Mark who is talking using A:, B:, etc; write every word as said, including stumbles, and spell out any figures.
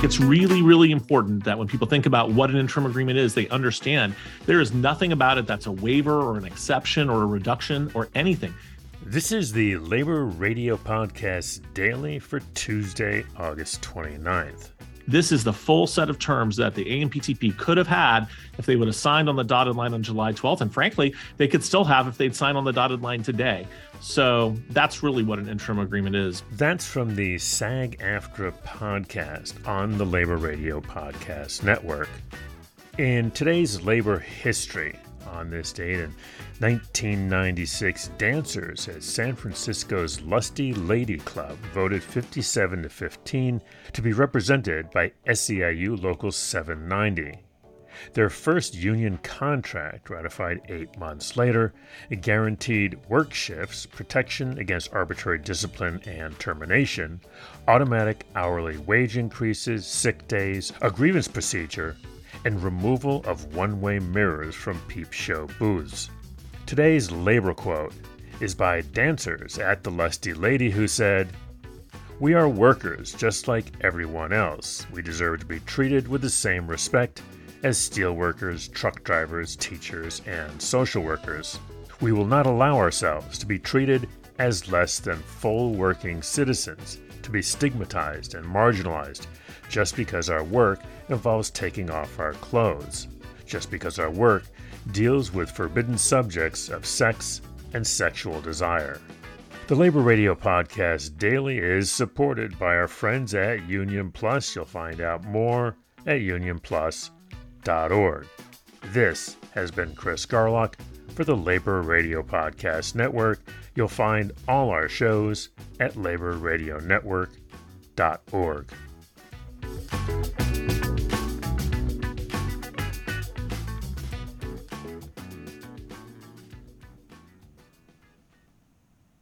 A: It's really, really important that when people think about what an interim agreement is, they understand there is nothing about it that's a waiver or an exception or a reduction or anything.
B: This is the Labor Radio Podcast Daily for Tuesday, August twenty-ninth.
A: This is the full set of terms that the A M P T P could have had if they would have signed on the dotted line on July twelfth. And frankly, they could still have if they'd signed on the dotted line today. So that's really what an interim agreement is.
B: That's from the SAG-AFTRA podcast on the Labor Radio Podcast Network. In today's labor history, on this date in nineteen ninety-six, dancers at San Francisco's Lusty Lady Club voted fifty-seven to fifteen to be represented by S E I U Local seven ninety. Their first union contract, ratified eight months later, it guaranteed work shifts, protection against arbitrary discipline and termination, automatic hourly wage increases, sick days, a grievance procedure, and removal of one-way mirrors from peep show booths. Today's labor quote is by dancers at the Lusty Lady who said, "We are workers just like everyone else. We deserve to be treated with the same respect as steel workers, truck drivers, teachers, and social workers. We will not allow ourselves to be treated as less than full working citizens, to be stigmatized and marginalized just because our work involves taking off our clothes, just because our work deals with forbidden subjects of sex and sexual desire." The Labor Radio Podcast Daily is supported by our friends at Union Plus. You'll find out more at union plus dot org. This has been Chris Garlock for the Labor Radio Podcast Network. You'll find all our shows at labor radio network dot org.